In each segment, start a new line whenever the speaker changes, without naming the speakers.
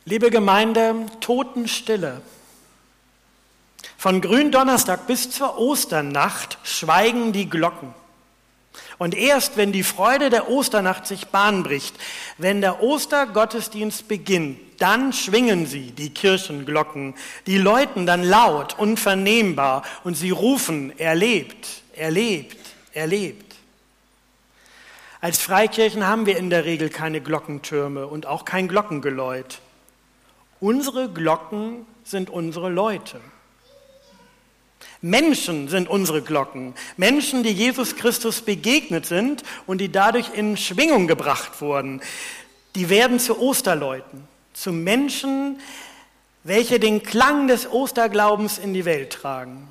Liebe Gemeinde, Totenstille. Von Gründonnerstag bis zur Osternacht schweigen die Glocken. Und erst wenn die Freude der Osternacht sich Bahn bricht, wenn der Ostergottesdienst beginnt, dann schwingen sie, die Kirchenglocken, die läuten dann laut, unvernehmbar und sie rufen, er lebt, er lebt, er lebt. Als Freikirchen haben wir in der Regel keine Glockentürme und auch kein Glockengeläut. Unsere Glocken sind unsere Leute. Menschen sind unsere Glocken. Menschen, die Jesus Christus begegnet sind und die dadurch in Schwingung gebracht wurden. Die werden zu Osterleuten, zu Menschen, welche den Klang des Osterglaubens in die Welt tragen.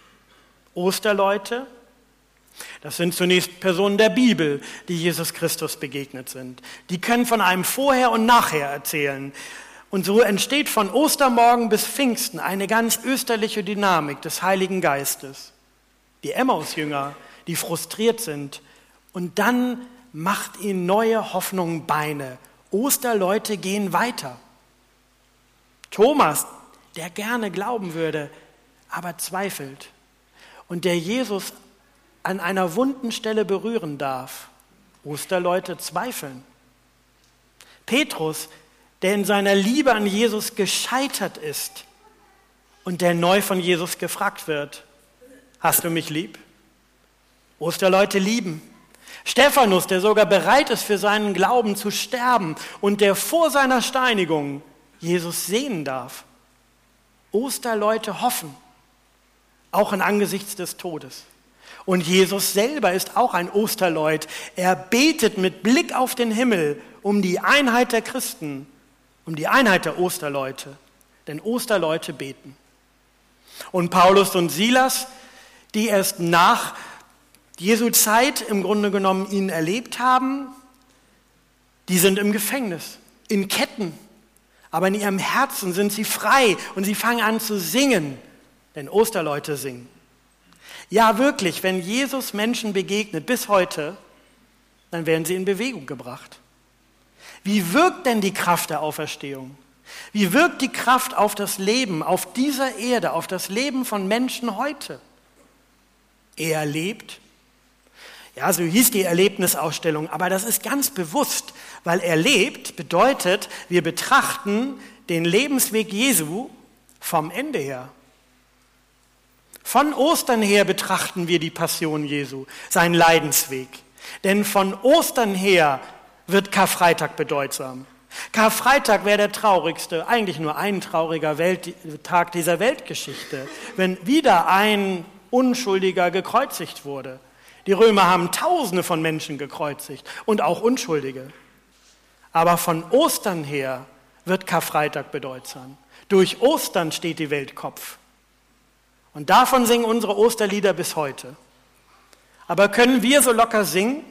Osterleute, das sind zunächst Personen der Bibel, die Jesus Christus begegnet sind. Die können von einem Vorher und Nachher erzählen. Und so entsteht von Ostermorgen bis Pfingsten eine ganz österliche Dynamik des Heiligen Geistes. Die Emmaus-Jünger, die frustriert sind. Und dann macht ihnen neue Hoffnung Beine. Osterleute gehen weiter. Thomas, der gerne glauben würde, aber zweifelt. Und der Jesus an einer wunden Stelle berühren darf. Osterleute zweifeln. Petrus, der in seiner Liebe an Jesus gescheitert ist und der neu von Jesus gefragt wird, hast du mich lieb? Osterleute lieben. Stephanus, der sogar bereit ist, für seinen Glauben zu sterben und der vor seiner Steinigung Jesus sehen darf. Osterleute hoffen, auch in Angesichts des Todes. Und Jesus selber ist auch ein Osterleut. Er betet mit Blick auf den Himmel um die Einheit der Christen, um die Einheit der Osterleute, denn Osterleute beten. Und Paulus und Silas, die erst nach Jesu Zeit im Grunde genommen ihn erlebt haben, die sind im Gefängnis, in Ketten, aber in ihrem Herzen sind sie frei und sie fangen an zu singen, denn Osterleute singen. Ja, wirklich, wenn Jesus Menschen begegnet bis heute, dann werden sie in Bewegung gebracht. Wie wirkt denn die Kraft der Auferstehung? Wie wirkt die Kraft auf das Leben, auf dieser Erde, auf das Leben von Menschen heute? Er lebt. Ja, so hieß die Erlebnisausstellung, aber das ist ganz bewusst, weil er lebt bedeutet, wir betrachten den Lebensweg Jesu vom Ende her. Von Ostern her betrachten wir die Passion Jesu, seinen Leidensweg. Denn von Ostern her wird Karfreitag bedeutsam. Karfreitag wäre der traurigste, eigentlich nur ein trauriger Tag dieser Weltgeschichte, wenn wieder ein Unschuldiger gekreuzigt wurde. Die Römer haben Tausende von Menschen gekreuzigt und auch Unschuldige. Aber von Ostern her wird Karfreitag bedeutsam. Durch Ostern steht die Welt Kopf. Und davon singen unsere Osterlieder bis heute. Aber können wir so locker singen?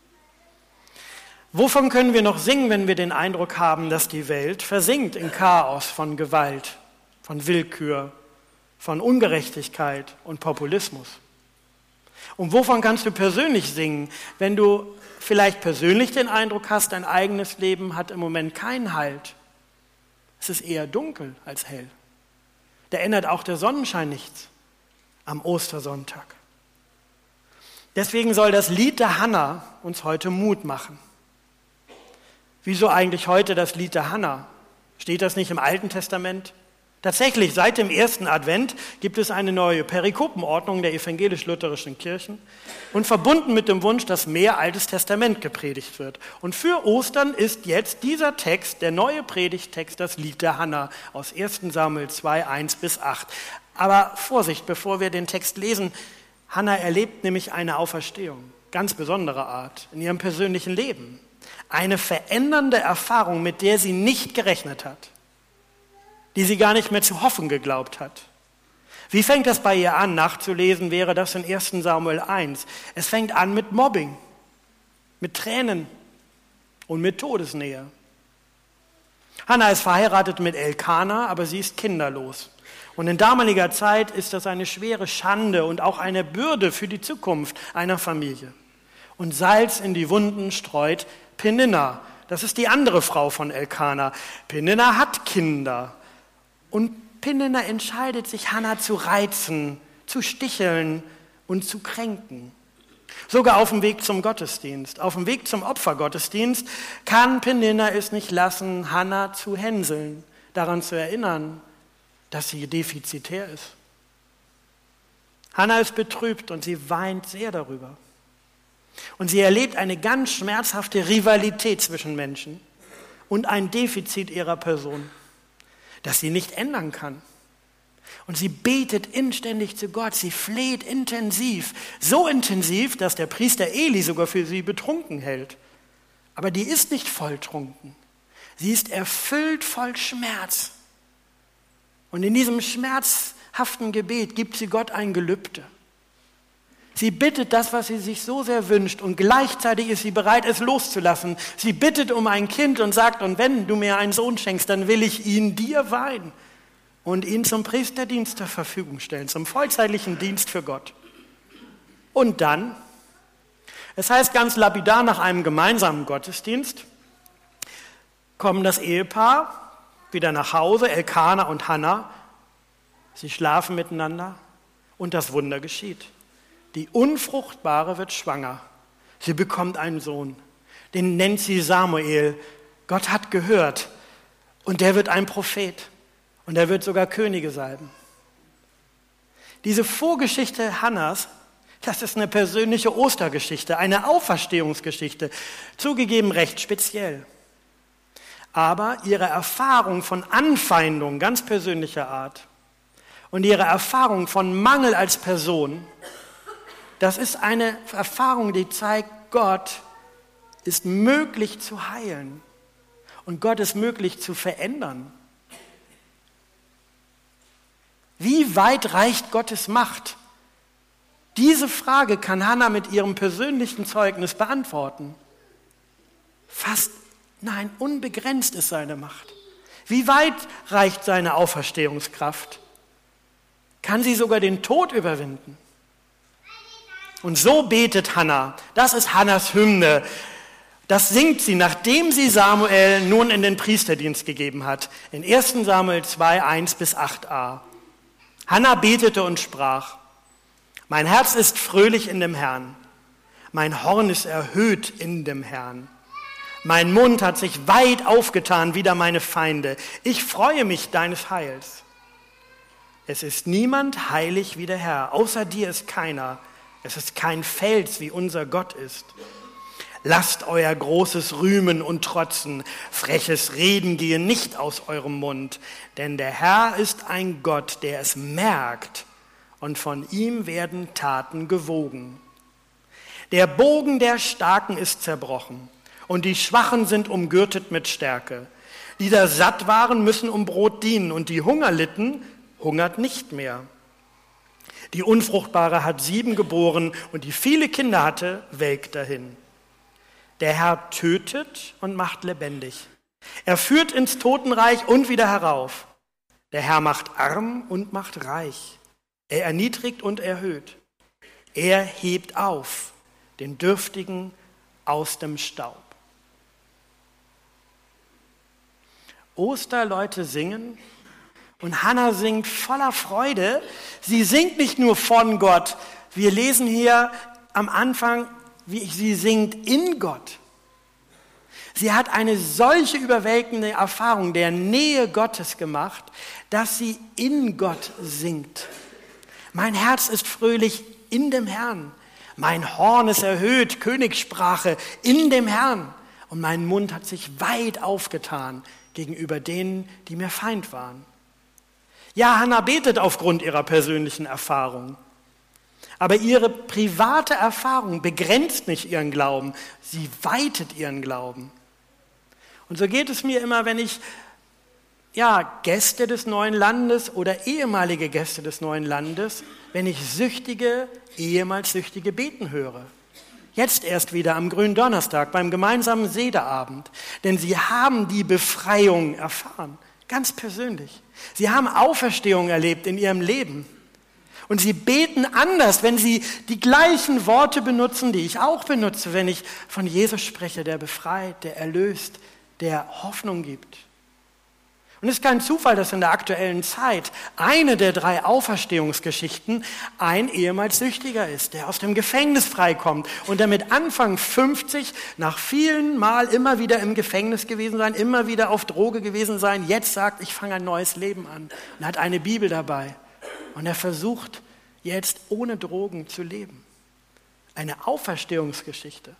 Wovon können wir noch singen, wenn wir den Eindruck haben, dass die Welt versinkt in Chaos von Gewalt, von Willkür, von Ungerechtigkeit und Populismus? Und wovon kannst du persönlich singen, wenn du vielleicht persönlich den Eindruck hast, dein eigenes Leben hat im Moment keinen Halt? Es ist eher dunkel als hell. Da ändert auch der Sonnenschein nichts am Ostersonntag. Deswegen soll das Lied der Hanna uns heute Mut machen. Wieso eigentlich heute das Lied der Hanna? Steht das nicht im Alten Testament? Tatsächlich, seit dem ersten Advent gibt es eine neue Perikopenordnung der evangelisch-lutherischen Kirchen und verbunden mit dem Wunsch, dass mehr Altes Testament gepredigt wird. Und für Ostern ist jetzt dieser Text, der neue Predigttext, das Lied der Hanna aus 1. Samuel 2, 1-8. Aber Vorsicht, bevor wir den Text lesen, Hanna erlebt nämlich eine Auferstehung, ganz besonderer Art, in ihrem persönlichen Leben. Eine verändernde Erfahrung, mit der sie nicht gerechnet hat, die sie gar nicht mehr zu hoffen geglaubt hat. Wie fängt das bei ihr an? Nachzulesen wäre das in 1. Samuel 1. Es fängt an mit Mobbing, mit Tränen und mit Todesnähe. Hanna ist verheiratet mit Elkana, aber sie ist kinderlos. Und in damaliger Zeit ist das eine schwere Schande und auch eine Bürde für die Zukunft einer Familie. Und Salz in die Wunden streut Peninna, das ist die andere Frau von Elkana. Peninnah hat Kinder. Und Peninnah entscheidet sich, Hannah zu reizen, zu sticheln und zu kränken. Sogar auf dem Weg zum Gottesdienst, auf dem Weg zum Opfergottesdienst kann Peninnah es nicht lassen, Hannah zu hänseln, daran zu erinnern, dass sie defizitär ist. Hannah ist betrübt und sie weint sehr darüber. Und sie erlebt eine ganz schmerzhafte Rivalität zwischen Menschen und ein Defizit ihrer Person, das sie nicht ändern kann. Und sie betet inständig zu Gott, sie fleht intensiv, so intensiv, dass der Priester Eli sogar für sie betrunken hält. Aber die ist nicht volltrunken, sie ist erfüllt voll Schmerz. Und in diesem schmerzhaften Gebet gibt sie Gott ein Gelübde. Sie bittet das, was sie sich so sehr wünscht, und gleichzeitig ist sie bereit, es loszulassen. Sie bittet um ein Kind und sagt, und wenn du mir einen Sohn schenkst, dann will ich ihn dir weihen und ihn zum Priesterdienst zur Verfügung stellen, zum vollzeitlichen Dienst für Gott. Und dann, es heißt ganz lapidar, nach einem gemeinsamen Gottesdienst kommen das Ehepaar wieder nach Hause, Elkana und Hannah. Sie schlafen miteinander und das Wunder geschieht. Die Unfruchtbare wird schwanger. Sie bekommt einen Sohn. Den nennt sie Samuel. Gott hat gehört. Und der wird ein Prophet. Und er wird sogar Könige salben. Diese Vorgeschichte Hannahs, das ist eine persönliche Ostergeschichte, eine Auferstehungsgeschichte. Zugegeben recht speziell. Aber ihre Erfahrung von Anfeindung ganz persönlicher Art und ihre Erfahrung von Mangel als Person, das ist eine Erfahrung, die zeigt, Gott ist möglich zu heilen und Gott ist möglich zu verändern. Wie weit reicht Gottes Macht? Diese Frage kann Hannah mit ihrem persönlichen Zeugnis beantworten. Unbegrenzt ist seine Macht. Wie weit reicht seine Auferstehungskraft? Kann sie sogar den Tod überwinden? Und so betet Hannah. Das ist Hannahs Hymne. Das singt sie, nachdem sie Samuel nun in den Priesterdienst gegeben hat. In 1. Samuel 2, 1-8a. Hannah betete und sprach: Mein Herz ist fröhlich in dem Herrn. Mein Horn ist erhöht in dem Herrn. Mein Mund hat sich weit aufgetan wider meine Feinde. Ich freue mich deines Heils. Es ist niemand heilig wie der Herr. Außer dir ist keiner. Es ist kein Fels, wie unser Gott ist. Lasst euer großes Rühmen und Trotzen, freches Reden gehe nicht aus eurem Mund, denn der Herr ist ein Gott, der es merkt, und von ihm werden Taten gewogen. Der Bogen der Starken ist zerbrochen, und die Schwachen sind umgürtet mit Stärke. Die da satt waren, müssen um Brot dienen, und die Hunger litten, hungert nicht mehr. Die Unfruchtbare hat 7 geboren, und die viele Kinder hatte, welkt dahin. Der Herr tötet und macht lebendig. Er führt ins Totenreich und wieder herauf. Der Herr macht arm und macht reich. Er erniedrigt und erhöht. Er hebt auf den Dürftigen aus dem Staub. Osterleute singen und Hannah singt voller Freude. Sie singt nicht nur von Gott. Wir lesen hier am Anfang, wie sie singt in Gott. Sie hat eine solche überwältigende Erfahrung der Nähe Gottes gemacht, dass sie in Gott singt. Mein Herz ist fröhlich in dem Herrn. Mein Horn ist erhöht, Königssprache in dem Herrn. Und mein Mund hat sich weit aufgetan gegenüber denen, die mir Feind waren. Ja, Hannah betet aufgrund ihrer persönlichen Erfahrung. Aber ihre private Erfahrung begrenzt nicht ihren Glauben, sie weitet ihren Glauben. Und so geht es mir immer, wenn ich Gäste des neuen Landes oder ehemalige Gäste des neuen Landes, wenn ich ehemals Süchtige beten höre. Jetzt erst wieder am Gründonnerstag beim gemeinsamen Sederabend. Denn sie haben die Befreiung erfahren, ganz persönlich. Sie haben Auferstehung erlebt in ihrem Leben. Und sie beten anders, wenn sie die gleichen Worte benutzen, die ich auch benutze, wenn ich von Jesus spreche, der befreit, der erlöst, der Hoffnung gibt. Und es ist kein Zufall, dass in der aktuellen Zeit eine der 3 Auferstehungsgeschichten ein ehemals Süchtiger ist, der aus dem Gefängnis freikommt und der mit Anfang 50 nach vielen Mal immer wieder im Gefängnis gewesen sein, immer wieder auf Droge gewesen sein, jetzt sagt, ich fange ein neues Leben an und hat eine Bibel dabei. Und er versucht jetzt ohne Drogen zu leben. Eine Auferstehungsgeschichte.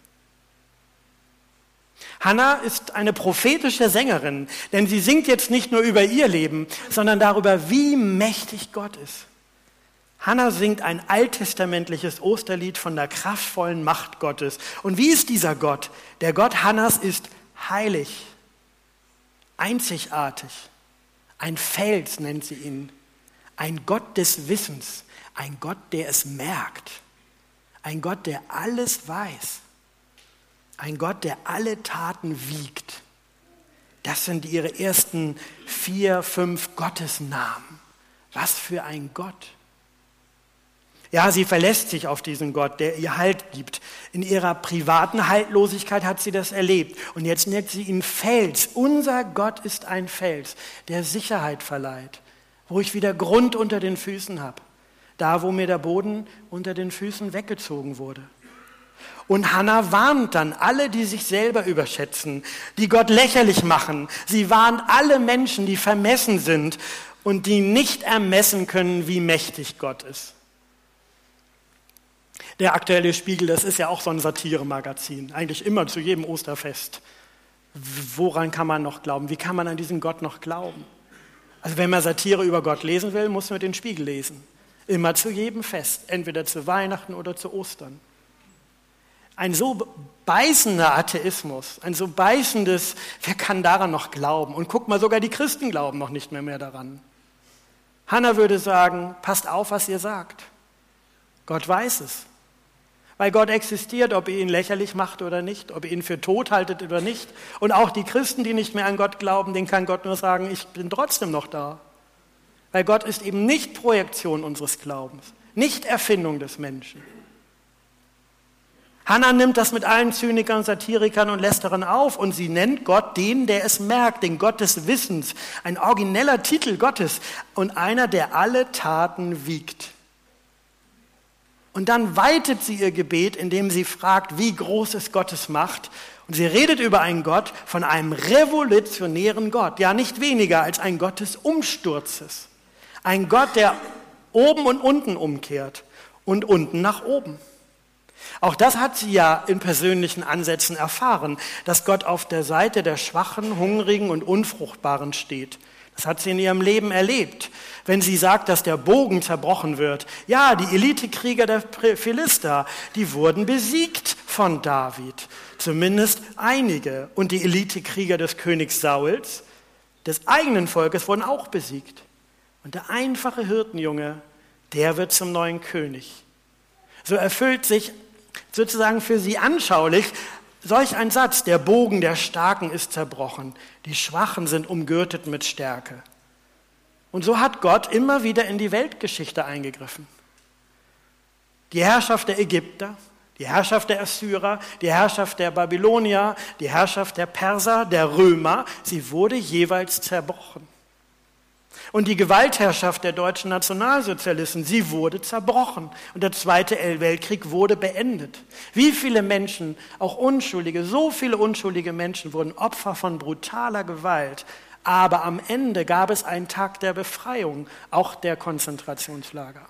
Hannah ist eine prophetische Sängerin, denn sie singt jetzt nicht nur über ihr Leben, sondern darüber, wie mächtig Gott ist. Hannah singt ein alttestamentliches Osterlied von der kraftvollen Macht Gottes. Und wie ist dieser Gott? Der Gott Hannahs ist heilig, einzigartig, ein Fels nennt sie ihn, ein Gott des Wissens, ein Gott, der es merkt, ein Gott, der alles weiß. Ein Gott, der alle Taten wiegt. Das sind ihre ersten 4, 5 Gottesnamen. Was für ein Gott. Ja, sie verlässt sich auf diesen Gott, der ihr Halt gibt. In ihrer privaten Haltlosigkeit hat sie das erlebt. Und jetzt nennt sie ihn Fels. Unser Gott ist ein Fels, der Sicherheit verleiht, wo ich wieder Grund unter den Füßen habe. Da, wo mir der Boden unter den Füßen weggezogen wurde. Und Hannah warnt dann alle, die sich selber überschätzen, die Gott lächerlich machen. Sie warnt alle Menschen, die vermessen sind und die nicht ermessen können, wie mächtig Gott ist. Der aktuelle Spiegel, das ist ja auch so ein Satiremagazin, eigentlich immer zu jedem Osterfest. Woran kann man noch glauben? Wie kann man an diesen Gott noch glauben? Also wenn man Satire über Gott lesen will, muss man den Spiegel lesen. Immer zu jedem Fest, entweder zu Weihnachten oder zu Ostern. Ein so beißender Atheismus, ein so beißendes, wer kann daran noch glauben? Und guck mal, sogar die Christen glauben noch nicht mehr daran. Hannah würde sagen, passt auf, was ihr sagt. Gott weiß es. Weil Gott existiert, ob ihr ihn lächerlich macht oder nicht, ob ihr ihn für tot haltet oder nicht. Und auch die Christen, die nicht mehr an Gott glauben, denen kann Gott nur sagen, ich bin trotzdem noch da. Weil Gott ist eben nicht Projektion unseres Glaubens, nicht Erfindung des Menschen. Hannah nimmt das mit allen Zynikern, Satirikern und Lästerern auf und sie nennt Gott den, der es merkt, den Gott des Wissens. Ein origineller Titel Gottes und einer, der alle Taten wiegt. Und dann weitet sie ihr Gebet, indem sie fragt, wie groß ist Gottes Macht. Und sie redet über einen Gott von einem revolutionären Gott. Ja, nicht weniger als ein Gott des Umsturzes. Ein Gott, der oben und unten umkehrt und unten nach oben. Auch das hat sie ja in persönlichen Ansätzen erfahren, dass Gott auf der Seite der Schwachen, Hungrigen und Unfruchtbaren steht. Das hat sie in ihrem Leben erlebt. Wenn sie sagt, dass der Bogen zerbrochen wird. Ja, die Elitekrieger der Philister, die wurden besiegt von David. Zumindest einige. Und die Elitekrieger des Königs Sauls, des eigenen Volkes, wurden auch besiegt. Und der einfache Hirtenjunge, der wird zum neuen König. So erfüllt sich sozusagen für sie anschaulich solch ein Satz, der Bogen der Starken ist zerbrochen, die Schwachen sind umgürtet mit Stärke. Und so hat Gott immer wieder in die Weltgeschichte eingegriffen. Die Herrschaft der Ägypter, die Herrschaft der Assyrer, die Herrschaft der Babylonier, die Herrschaft der Perser, der Römer, sie wurde jeweils zerbrochen. Und die Gewaltherrschaft der deutschen Nationalsozialisten, sie wurde zerbrochen. Und der Zweite Weltkrieg wurde beendet. Wie viele Menschen, auch Unschuldige, so viele unschuldige Menschen wurden Opfer von brutaler Gewalt. Aber am Ende gab es einen Tag der Befreiung, auch der Konzentrationslager.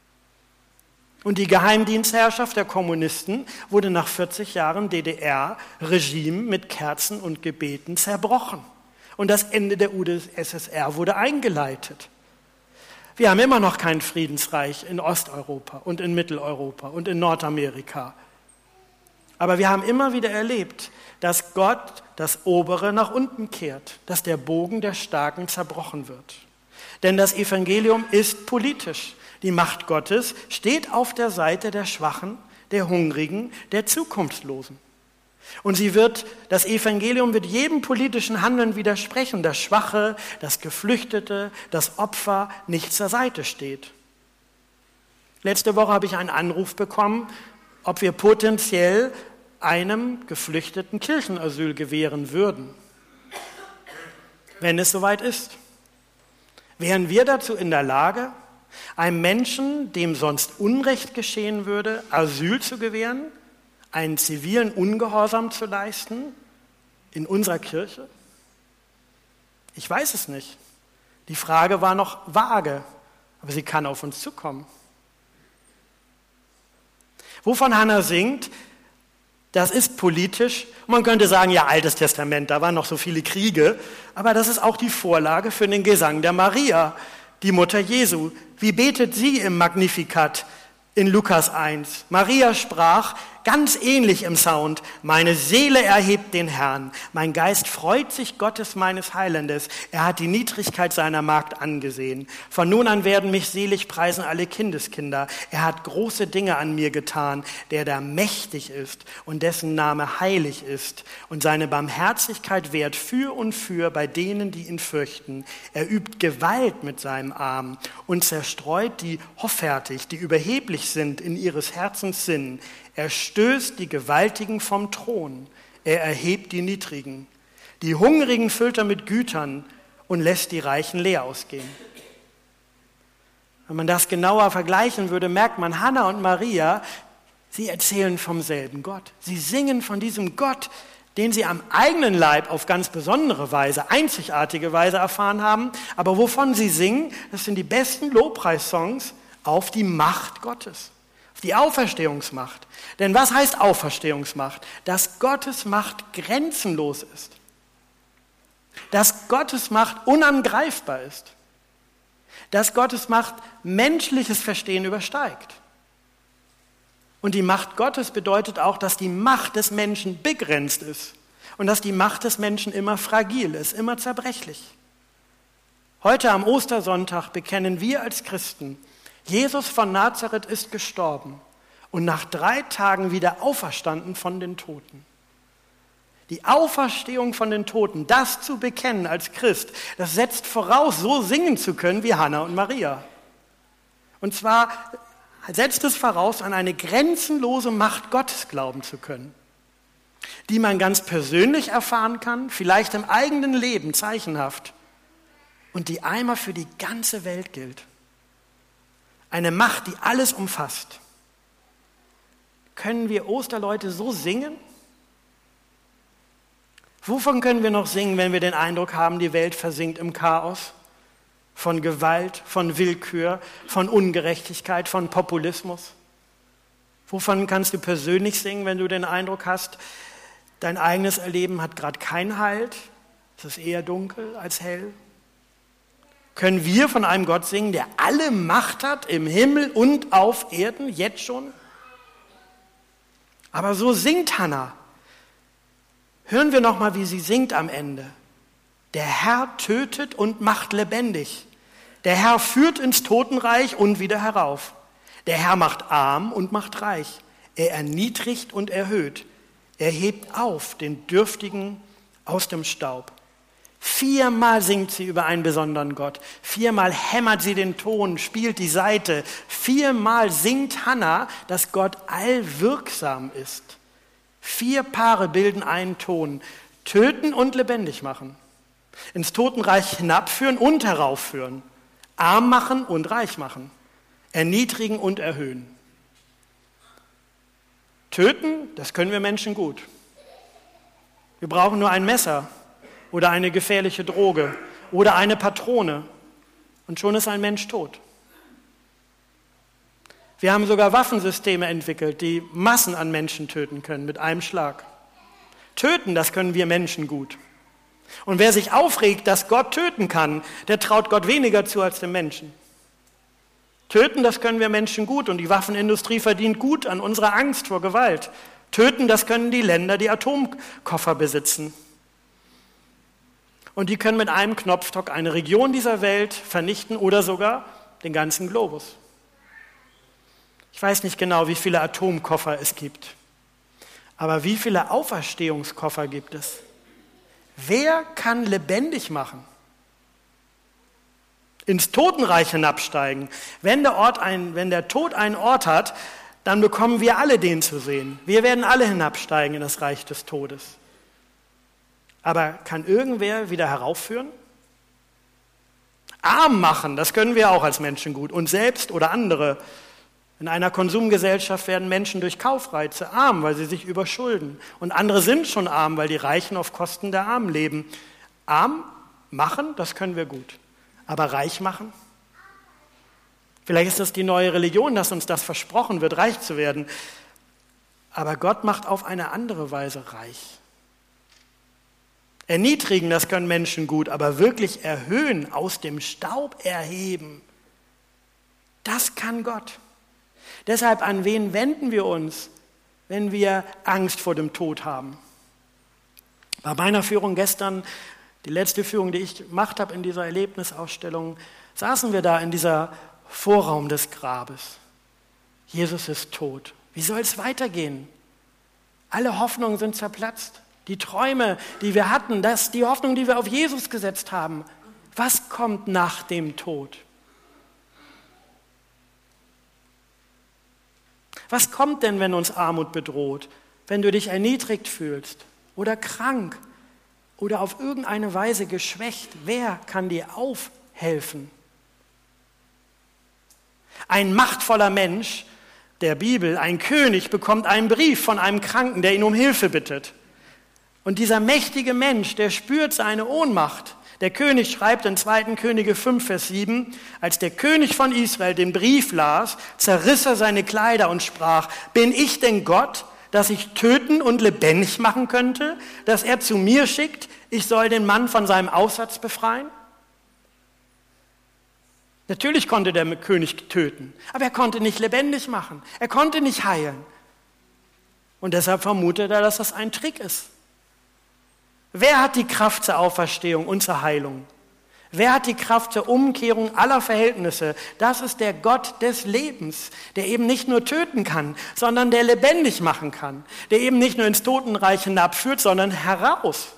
Und die Geheimdienstherrschaft der Kommunisten wurde nach 40 Jahren DDR-Regime mit Kerzen und Gebeten zerbrochen. Und das Ende der UdSSR wurde eingeleitet. Wir haben immer noch kein Friedensreich in Osteuropa und in Mitteleuropa und in Nordamerika. Aber wir haben immer wieder erlebt, dass Gott das Obere nach unten kehrt, dass der Bogen der Starken zerbrochen wird. Denn das Evangelium ist politisch. Die Macht Gottes steht auf der Seite der Schwachen, der Hungrigen, der Zukunftslosen. Und das Evangelium wird jedem politischen Handeln widersprechen, das Schwache, das Geflüchtete, das Opfer nicht zur Seite steht. Letzte Woche habe ich einen Anruf bekommen, ob wir potenziell einem Geflüchteten Kirchenasyl gewähren würden, wenn es soweit ist. Wären wir dazu in der Lage, einem Menschen, dem sonst Unrecht geschehen würde, Asyl zu gewähren, einen zivilen Ungehorsam zu leisten in unserer Kirche? Ich weiß es nicht. Die Frage war noch vage, aber sie kann auf uns zukommen. Wovon Hannah singt, das ist politisch. Man könnte sagen, ja, Altes Testament, da waren noch so viele Kriege. Aber das ist auch die Vorlage für den Gesang der Maria, die Mutter Jesu. Wie betet sie im Magnificat in Lukas 1? Maria sprach, ganz ähnlich im Sound, meine Seele erhebt den Herrn, mein Geist freut sich Gottes meines Heilandes, er hat die Niedrigkeit seiner Magd angesehen. Von nun an werden mich selig preisen alle Kindeskinder, er hat große Dinge an mir getan, der da mächtig ist und dessen Name heilig ist und seine Barmherzigkeit währt für und für bei denen, die ihn fürchten. Er übt Gewalt mit seinem Arm und zerstreut die hoffärtig, die überheblich sind in ihres Herzens Sinn. Er stößt die Gewaltigen vom Thron, er erhebt die Niedrigen. Die Hungrigen füllt er mit Gütern und lässt die Reichen leer ausgehen. Wenn man das genauer vergleichen würde, merkt man, Hannah und Maria, sie erzählen vom selben Gott. Sie singen von diesem Gott, den sie am eigenen Leib auf ganz besondere Weise, einzigartige Weise erfahren haben. Aber wovon sie singen, das sind die besten Lobpreissongs auf die Macht Gottes. Die Auferstehungsmacht. Denn was heißt Auferstehungsmacht? Dass Gottes Macht grenzenlos ist. Dass Gottes Macht unangreifbar ist. Dass Gottes Macht menschliches Verstehen übersteigt. Und die Macht Gottes bedeutet auch, dass die Macht des Menschen begrenzt ist. Und dass die Macht des Menschen immer fragil ist, immer zerbrechlich. Heute am Ostersonntag bekennen wir als Christen, Jesus von Nazareth ist gestorben und nach 3 Tagen wieder auferstanden von den Toten. Die Auferstehung von den Toten, das zu bekennen als Christ, das setzt voraus, so singen zu können wie Hannah und Maria. Und zwar setzt es voraus, an eine grenzenlose Macht Gottes glauben zu können, die man ganz persönlich erfahren kann, vielleicht im eigenen Leben zeichenhaft und die einmal für die ganze Welt gilt. Eine Macht, die alles umfasst. Können wir Osterleute so singen? Wovon können wir noch singen, wenn wir den Eindruck haben, die Welt versinkt im Chaos? Von Gewalt, von Willkür, von Ungerechtigkeit, von Populismus? Wovon kannst du persönlich singen, wenn du den Eindruck hast, dein eigenes Erleben hat gerade keinen Halt? Es ist eher dunkel als hell? Können wir von einem Gott singen, der alle Macht hat im Himmel und auf Erden, jetzt schon? Aber so singt Hannah. Hören wir noch mal, wie sie singt am Ende. Der Herr tötet und macht lebendig. Der Herr führt ins Totenreich und wieder herauf. Der Herr macht arm und macht reich. Er erniedrigt und erhöht. Er hebt auf den Dürftigen aus dem Staub. 4-mal singt sie über einen besonderen Gott. 4-mal hämmert sie den Ton, spielt die Saite. 4-mal singt Hannah, dass Gott allwirksam ist. 4 Paare bilden einen Ton. Töten und lebendig machen. Ins Totenreich hinabführen und heraufführen. Arm machen und reich machen. Erniedrigen und erhöhen. Töten, das können wir Menschen gut. Wir brauchen nur ein Messer. Oder eine gefährliche Droge oder eine Patrone und schon ist ein Mensch tot. Wir haben sogar Waffensysteme entwickelt, die Massen an Menschen töten können mit einem Schlag. Töten, das können wir Menschen gut. Und wer sich aufregt, dass Gott töten kann, der traut Gott weniger zu als dem Menschen. Töten, das können wir Menschen gut und die Waffenindustrie verdient gut an unserer Angst vor Gewalt. Töten, das können die Länder, die Atomkoffer besitzen. Und die können mit einem Knopfdruck eine Region dieser Welt vernichten oder sogar den ganzen Globus. Ich weiß nicht genau, wie viele Atomkoffer es gibt. Aber wie viele Auferstehungskoffer gibt es? Wer kann lebendig machen? ins Totenreich hinabsteigen. Wenn der Tod einen Ort hat, dann bekommen wir alle den zu sehen. Wir werden alle hinabsteigen in das Reich des Todes. Aber kann irgendwer wieder heraufführen? Arm machen, das können wir auch als Menschen gut. Uns selbst oder andere. In einer Konsumgesellschaft werden Menschen durch Kaufreize arm, weil sie sich überschulden. Und andere sind schon arm, weil die Reichen auf Kosten der Armen leben. Arm machen, das können wir gut. Aber reich machen? Vielleicht ist das die neue Religion, dass uns das versprochen wird, reich zu werden. Aber Gott macht auf eine andere Weise reich. Erniedrigen, das können Menschen gut, aber wirklich erhöhen, aus dem Staub erheben, das kann Gott. Deshalb, an wen wenden wir uns, wenn wir Angst vor dem Tod haben? Bei meiner Führung gestern, die letzte Führung, die ich gemacht habe in dieser Erlebnisausstellung, saßen wir da in dieser Vorraum des Grabes. Jesus ist tot. Wie soll es weitergehen? Alle Hoffnungen sind zerplatzt. Die Träume, die wir hatten, die Hoffnung, die wir auf Jesus gesetzt haben. Was kommt nach dem Tod? Was kommt denn, wenn uns Armut bedroht? Wenn du dich erniedrigt fühlst oder krank oder auf irgendeine Weise geschwächt? Wer kann dir aufhelfen? Ein machtvoller Mensch der Bibel, ein König, bekommt einen Brief von einem Kranken, der ihn um Hilfe bittet. Und dieser mächtige Mensch, der spürt seine Ohnmacht. Der König schreibt in 2. Könige 5, Vers 7, als der König von Israel den Brief las, zerriss er seine Kleider und sprach, bin ich denn Gott, dass ich töten und lebendig machen könnte, dass er zu mir schickt, ich soll den Mann von seinem Aussatz befreien? Natürlich konnte der König töten, aber er konnte nicht lebendig machen, er konnte nicht heilen. Und deshalb vermutet er, dass das ein Trick ist. Wer hat die Kraft zur Auferstehung und zur Heilung? Wer hat die Kraft zur Umkehrung aller Verhältnisse? Das ist der Gott des Lebens, der eben nicht nur töten kann, sondern der lebendig machen kann, der eben nicht nur ins Totenreich hinabführt, sondern heraus.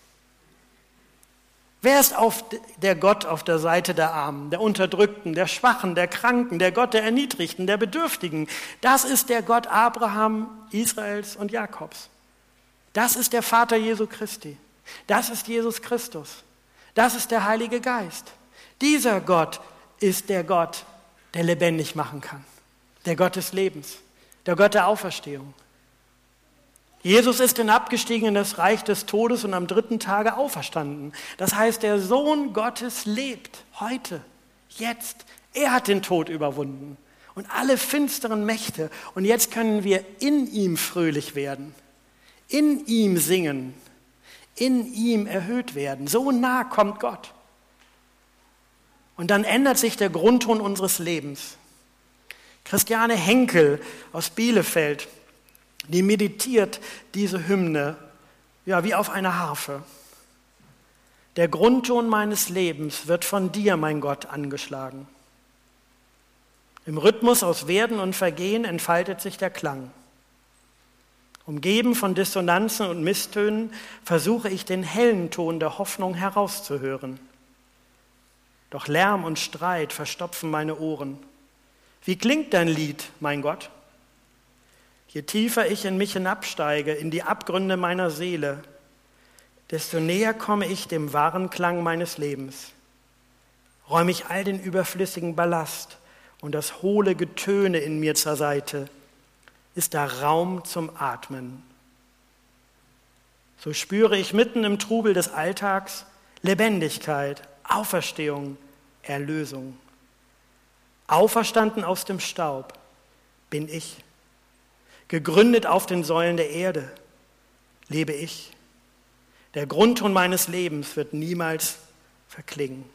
Wer ist der Gott auf der Seite der Armen, der Unterdrückten, der Schwachen, der Kranken, der Gott der Erniedrigten, der Bedürftigen? Das ist der Gott Abraham, Israels und Jakobs. Das ist der Vater Jesu Christi. Das ist Jesus Christus. Das ist der Heilige Geist. Dieser Gott ist der Gott, der lebendig machen kann. Der Gott des Lebens, der Gott der Auferstehung. Jesus ist hinabgestiegen in das Reich des Todes und am 3. Tage auferstanden. Das heißt, der Sohn Gottes lebt heute, jetzt. Er hat den Tod überwunden und alle finsteren Mächte. Und jetzt können wir in ihm fröhlich werden, in ihm singen, in ihm erhöht werden. So nah kommt Gott. Und dann ändert sich der Grundton unseres Lebens. Christiane Henkel aus Bielefeld, die meditiert diese Hymne, ja, wie auf einer Harfe. Der Grundton meines Lebens wird von dir, mein Gott, angeschlagen. Im Rhythmus aus Werden und Vergehen entfaltet sich der Klang. Umgeben von Dissonanzen und Misstönen versuche ich den hellen Ton der Hoffnung herauszuhören. Doch Lärm und Streit verstopfen meine Ohren. Wie klingt dein Lied, mein Gott? Je tiefer ich in mich hinabsteige, in die Abgründe meiner Seele, desto näher komme ich dem wahren Klang meines Lebens. Räume ich all den überflüssigen Ballast und das hohle Getöne in mir zur Seite, ist da Raum zum Atmen. So spüre ich mitten im Trubel des Alltags Lebendigkeit, Auferstehung, Erlösung. Auferstanden aus dem Staub bin ich. Gegründet auf den Säulen der Erde lebe ich. Der Grundton meines Lebens wird niemals verklingen.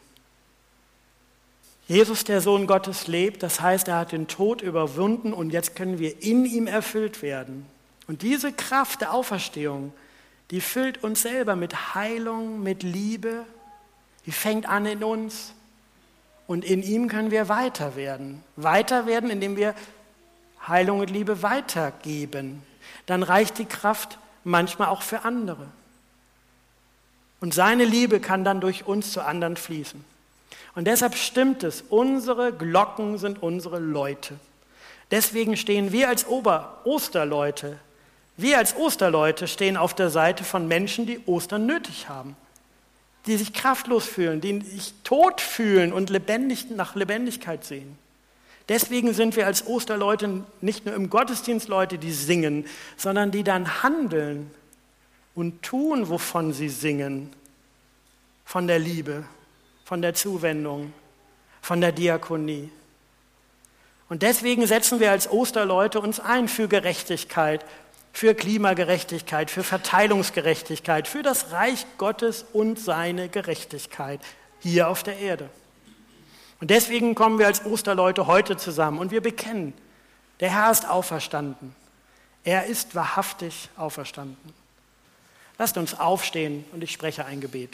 Jesus, der Sohn Gottes, lebt, das heißt, er hat den Tod überwunden und jetzt können wir in ihm erfüllt werden. Und diese Kraft der Auferstehung, die füllt uns selber mit Heilung, mit Liebe, die fängt an in uns und in ihm können wir weiter werden. Weiter werden, indem wir Heilung und Liebe weitergeben. Dann reicht die Kraft manchmal auch für andere. Und seine Liebe kann dann durch uns zu anderen fließen. Und deshalb stimmt es, unsere Glocken sind unsere Läute. Deswegen stehen wir als Osterleute stehen auf der Seite von Menschen, die Ostern nötig haben, die sich kraftlos fühlen, die sich tot fühlen und nach Lebendigkeit sehen. Deswegen sind wir als Osterleute nicht nur im Gottesdienst Leute, die singen, sondern die dann handeln und tun, wovon sie singen. Von der Liebe, von der Zuwendung, von der Diakonie. Und deswegen setzen wir als Osterleute uns ein für Gerechtigkeit, für Klimagerechtigkeit, für Verteilungsgerechtigkeit, für das Reich Gottes und seine Gerechtigkeit hier auf der Erde. Und deswegen kommen wir als Osterleute heute zusammen und wir bekennen, der Herr ist auferstanden. Er ist wahrhaftig auferstanden. Lasst uns aufstehen und ich spreche ein Gebet.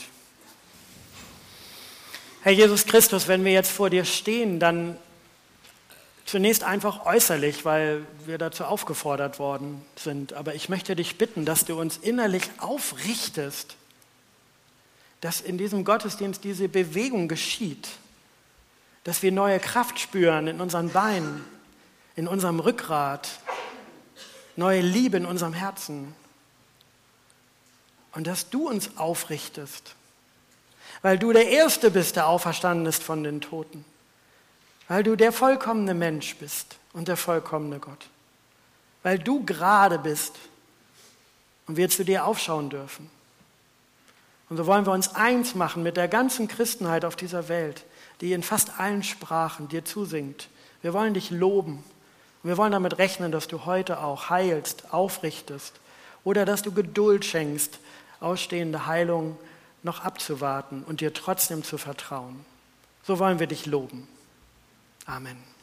Herr Jesus Christus, wenn wir jetzt vor dir stehen, dann zunächst einfach äußerlich, weil wir dazu aufgefordert worden sind. Aber ich möchte dich bitten, dass du uns innerlich aufrichtest, dass in diesem Gottesdienst diese Bewegung geschieht, dass wir neue Kraft spüren in unseren Beinen, in unserem Rückgrat, neue Liebe in unserem Herzen. Und dass du uns aufrichtest, weil du der Erste bist, der auferstanden ist von den Toten. Weil du der vollkommene Mensch bist und der vollkommene Gott. Weil du gerade bist und wir zu dir aufschauen dürfen. Und so wollen wir uns eins machen mit der ganzen Christenheit auf dieser Welt, die in fast allen Sprachen dir zusingt. Wir wollen dich loben und wir wollen damit rechnen, dass du heute auch heilst, aufrichtest oder dass du Geduld schenkst, ausstehende Heilung noch abzuwarten und dir trotzdem zu vertrauen. So wollen wir dich loben. Amen.